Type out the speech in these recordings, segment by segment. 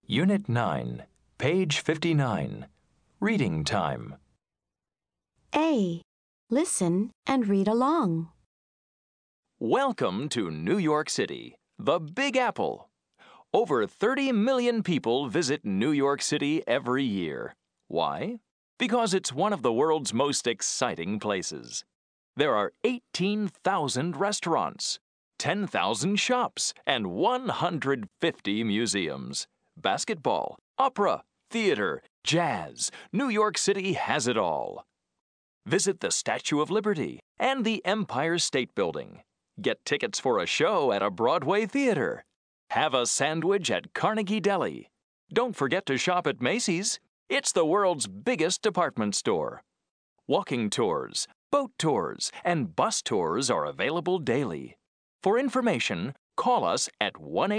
Unit 9, page 59. Reading time. A. Listen and read along. Welcome to New York City, the Big Apple. Over 30 million people visit New York City every year. Why? Because it's one of the world's most exciting places. There are 18,000 restaurants, 10,000 shops, and 150 museums. Basketball, opera, theater, jazz. New York City has it all. Visit the Statue of Liberty and the Empire State Building. Get tickets for a show at a Broadway theater. Have a sandwich at Carnegie Deli. Don't forget to shop at Macy's. It's the world's biggest department store. Walking tours, boat tours, and bus tours are available daily. For information, call us at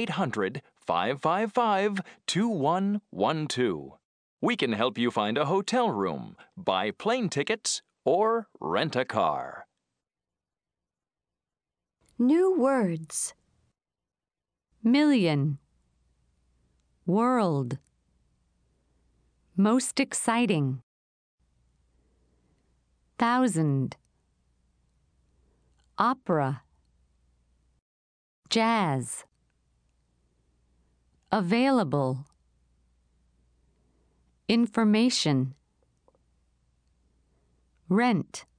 1-800-555-2112. We can help you find a hotel room, buy plane tickets, or rent a car. New words. Million. World. Most exciting. Thousand. Opera. Jazz. Available. Information. Rent.